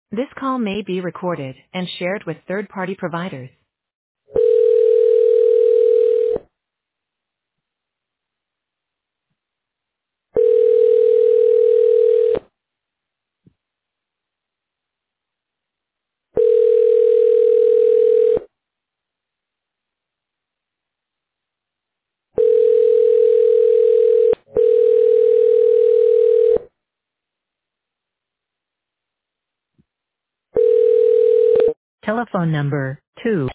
This call may be recorded and shared with third-party providers. Telephone number 2